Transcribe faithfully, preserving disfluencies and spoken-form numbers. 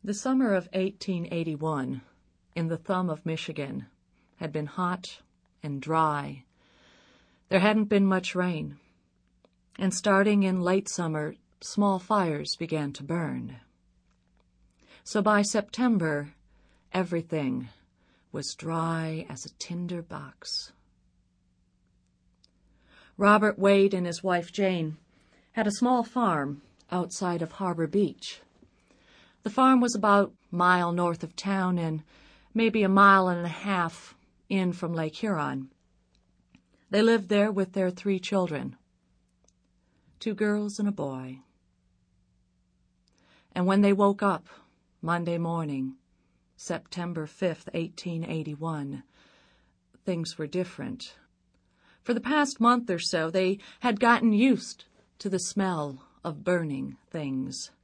The summer of eighteen eighty-one in the thumb of Michigan had been hot and dry. There hadn't been much rain, and starting in late summer, small fires began to burn. So by September, everything was dry as a tinder box. Robert Wade and his wife Jane had a small farm outside of Harbor Beach. The farm was about a mile north of town and maybe a mile and a half in from Lake Huron. They lived there with their three children, two girls and a boy. And when they woke up Monday morning, September fifth, eighteen eighty-one, things were different. For the past month or so, they had gotten used to the smell of burning things.